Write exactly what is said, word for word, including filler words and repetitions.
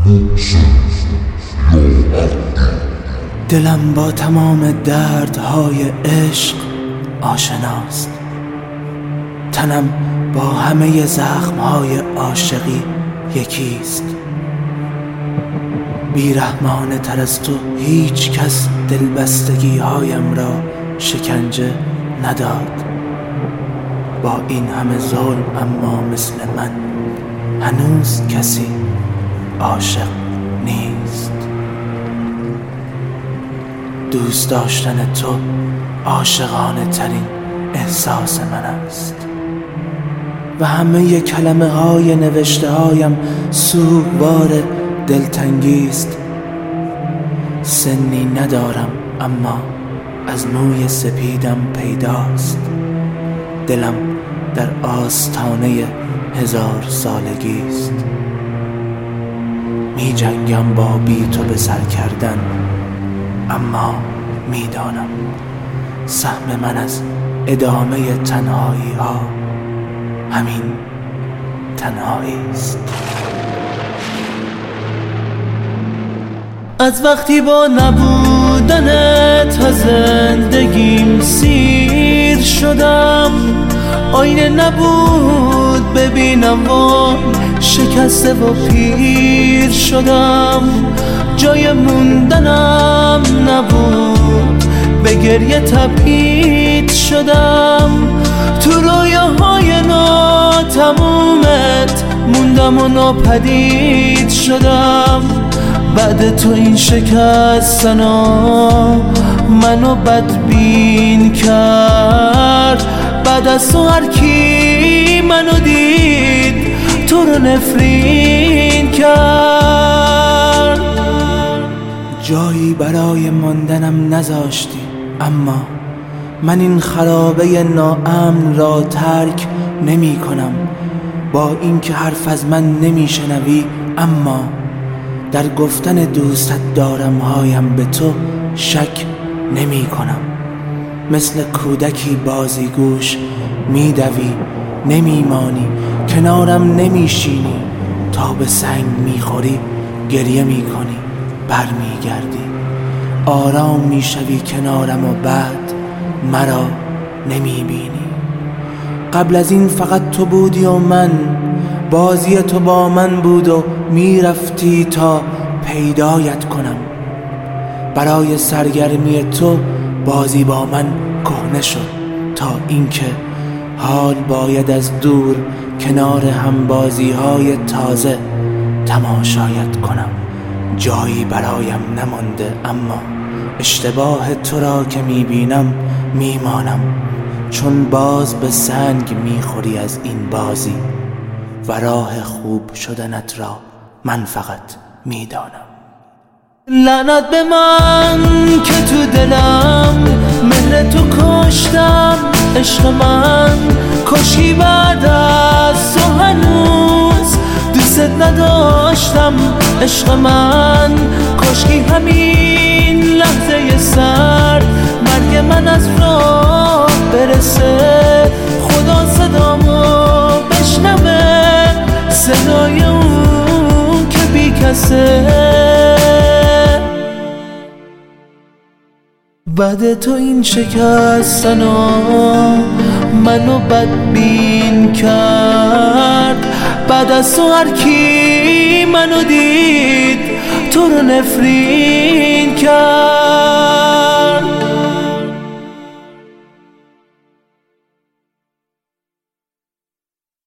دلم با تمام دردهای عشق آشناست، تنم با همه زخمهای عاشقی یکیست. بیرحمانه تر از تو هیچ کس دلبستگی هایم را شکنجه نداد. با این همه ظلم اما مثل من هنوز کسی عاشق نیست. دوست داشتن تو عاشقانه ترین احساس من است و همه کلمه های نوشته هایم سوگوار دلتنگی است. سنی ندارم اما از موی سپیدم پیداست. دلم در آستانه هزار سالگی است. می جنگم با بی تو به سر کردن، اما می دانم سهم من از ادامه تنهایی ها همین تنهایی است. از وقتی با نبودنت از زندگیم سیر شدم، آینه نبود ببینم وای شکسته و پیر شدم. جای موندنم نبود به گریه تبعید شدم. تو رویاهای ناتمومت موندم و ناپدید شدم. بعد تو این شکستنا منو بدبین کرد. بعد از تو هر کی منو دید تو رو نفرین کرد. جایی برای ماندنم نذاشتی، اما من این خرابه ناامن را ترک نمی کنم. با اینکه حرف از من نمی شنوی، اما در گفتن دوستت دارم هایم به تو شک نمی کنم. مثل کودکی بازیگوش می دوی نمی مانی، کنارم نمی شینی. تا به سنگ می خوری گریه می کنی، بر می گردی، آرام می شوی کنارم و بعد مرا نمی بینی. قبل از این فقط تو بودی و من، بازی تو با من بود و می رفتی تا پیدایت کنم. برای سرگرمی تو بازی با من کهنه شد، تا اینکه حال باید از دور کنار هم بازی های تازه تماشایت کنم. جایی برایم نمانده، اما اشتباه تو را که می بینم می مانم، چون باز به سنگ می خوری از این بازی و راه خوب شدنت را من فقط می دانم. لعنت به من که تو دلم مهر تو کشتم. عشق من کشی بعد از تو هنوز دوست نداشتم. عشق من کشکی همین لحظه سرد مرگ من از راه برسه. خدا صدامو بشنوه، صدای اون که بی کسه. بعد تو این شکستنا منو بدبین کرد. بعد از تو هر کی منو دید تو رو نفرین کرد.